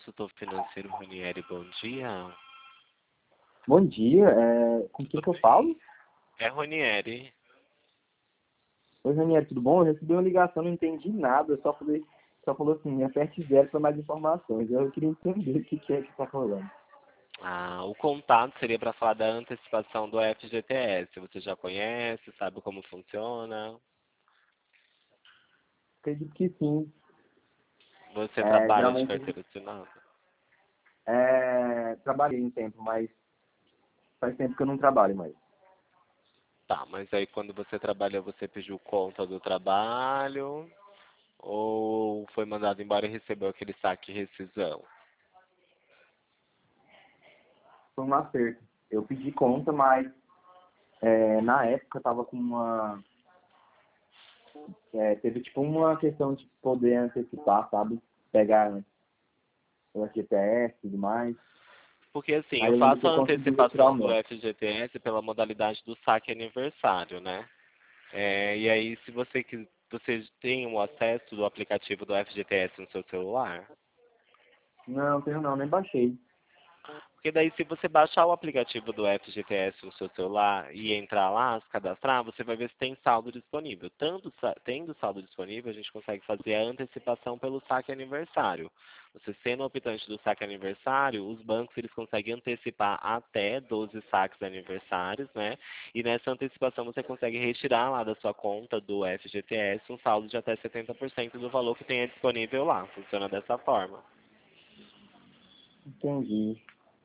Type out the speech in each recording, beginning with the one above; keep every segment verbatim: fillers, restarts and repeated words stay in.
consultor financeiro Ranieri, bom dia. Bom dia, é... com quem que eu falo? É Ranieri. Oi, Ranieri, tudo bom? Eu recebi uma ligação, não entendi nada, só falei, só falou assim, aperte zero para mais informações. Eu queria entender o que, que é que está falando. Ah, o contato seria para falar da antecipação do F G T S. Você já conhece, sabe como funciona? Acredito que sim. Você É, trabalha de geralmente carteira assinada? é, trabalhei um tempo, mas faz tempo que eu não trabalho mais. Tá, mas aí quando você trabalhou, você pediu conta do trabalho ou foi mandado embora e recebeu aquele saque de rescisão? Foi um acerto. Eu pedi conta, mas é, na época eu estava com uma... É, teve tipo uma questão de poder antecipar, sabe? Pegar o F G T S e tudo mais. Porque assim, Aí eu eu lembro que faço eu a consegui retirar o antecipação do meu. F G T S pela modalidade do saque aniversário, né? É, e aí, se você quis, você tem o acesso do aplicativo do F G T S no seu celular? Não, tenho não, nem baixei. Porque daí, se você baixar o aplicativo do F G T S no seu celular e entrar lá, se cadastrar, você vai ver se tem saldo disponível. Tanto sa- tendo saldo disponível, a gente consegue fazer a antecipação pelo saque aniversário. Você sendo optante do saque aniversário, os bancos eles conseguem antecipar até doze saques aniversários, né? E nessa antecipação você consegue retirar lá da sua conta do F G T S um saldo de até setenta por cento do valor que tenha disponível lá. Funciona dessa forma. Entendi.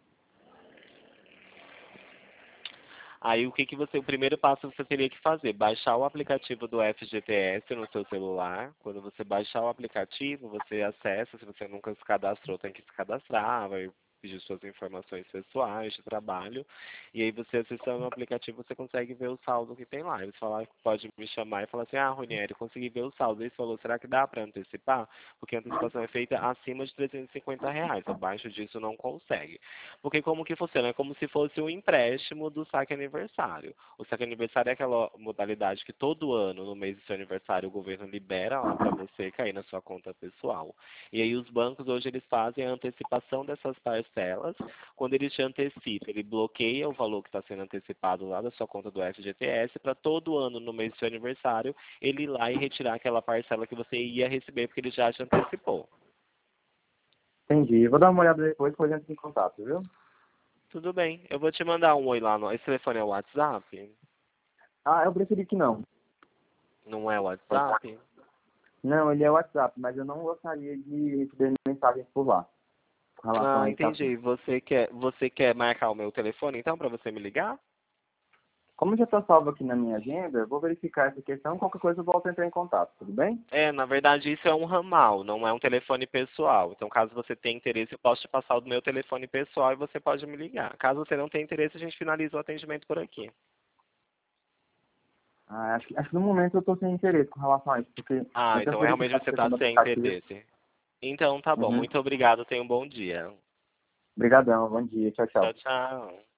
Aí o que que você, o primeiro passo você teria que fazer? Baixar o aplicativo do F G T S no seu celular. Quando você baixar o aplicativo, você acessa, se você nunca se cadastrou, tem que se cadastrar, vai pedir suas informações pessoais de trabalho. E aí você acessando o aplicativo, você consegue ver o saldo que tem lá. Eles falaram que pode me chamar e falar assim, ah, Ronieri, consegui ver o saldo. Ele falou, será que dá para antecipar? Porque a antecipação é feita acima de trezentos e cinquenta reais. Abaixo disso não consegue. Porque como que funciona? É como se fosse um empréstimo do saque aniversário. O saque aniversário é aquela modalidade que todo ano, no mês do seu aniversário, o governo libera lá para você cair na sua conta pessoal. E aí os bancos hoje eles fazem a antecipação dessas parcelas. Quando ele te antecipa, ele bloqueia o valor que está sendo antecipado lá da sua conta do F G T S para todo ano, no mês do seu aniversário, ele ir lá e retirar aquela parcela que você ia receber porque ele já te antecipou. Entendi. Vou dar uma olhada depois, depois a gente em contato, viu? Tudo bem. Eu vou te mandar um oi lá no... Esse telefone é o WhatsApp? Ah, eu preferi que não. Não é o WhatsApp? Não, ele é WhatsApp, mas eu não gostaria de receber mensagens por lá, com relação Ah, a esse assunto. entendi. Você quer, você quer marcar o meu telefone, então, para você me ligar? Como já está salvo aqui na minha agenda, eu vou verificar essa questão, qualquer coisa eu volto a entrar em contato, tudo bem? É, na verdade, isso é um ramal, não é um telefone pessoal. Então, caso você tenha interesse, eu posso te passar o meu telefone pessoal e você pode me ligar. Caso você não tenha interesse, a gente finaliza o atendimento por aqui. Ah, acho, que- acho que no momento eu estou sem interesse com relação a isso, porque Ah, até então realmente verificar a você questão está do sem aplicativo. interesse. Então, tá bom. Uhum. Muito obrigado. Tenha um bom dia. Obrigadão, bom dia, tchau, Tchau, tchau. tchau.